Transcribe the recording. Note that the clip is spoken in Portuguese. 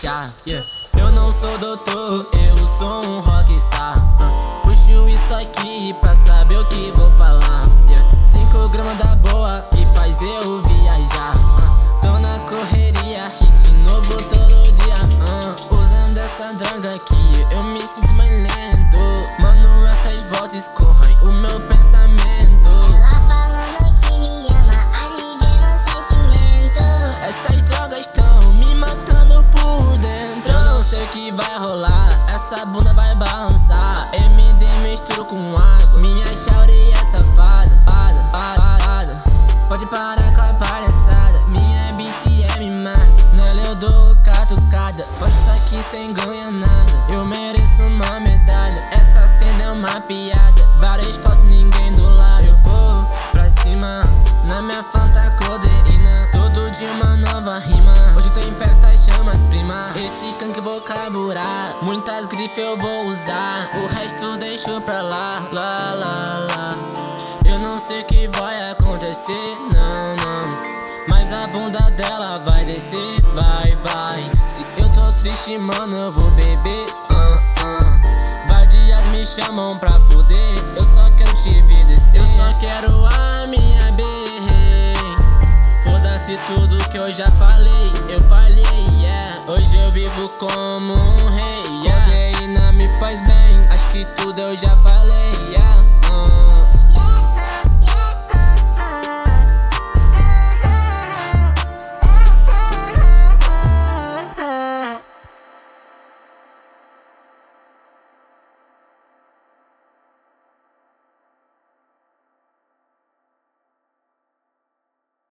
chá, yeah. Eu não sou doutor, eu sou um rockstar. Puxo isso aqui pra saber o que vou falar, yeah. 5 gramas da boa que faz eu viajar. Tô na correria, hit novo todo dia. Usando essa droga aqui, eu me sinto mais lento. Mano, essas vozes correm o meu pensamento. Ela falando que me ama, alivia meu sentimento. Essas drogas tão me matando por dentro. Eu não sei o que vai rolar, essa bunda vai balançar. MD misturo com água, minha shawty é safada. Pode parar com a palhaçada, minha beat é mimada. Nela eu dou catucada, faço isso aqui sem ganhar nada. Eu mereço uma medalha, essa cena é uma piada. Vários falsos, ninguém do lado. Eu vou pra cima, na minha fanta codeína. Todo dia uma nova rima, hoje tô em festa, chama as prima. Esse canque vou carburar, muitas grifes eu vou usar. O resto deixo pra lá, lá, lá, lá. Eu não sei o que vai acontecer, não, não. Mas a bunda dela vai descer, vai, vai. Se eu tô triste, mano, eu vou beber, Vai dias me chamam pra foder, eu só quero te ver descer. Eu só quero a minha berrei. Foda-se tudo que eu já falei, eu falhei, yeah. Hoje eu vivo como um rei, yeah. Codeína me faz bem, acho que tudo eu já falei.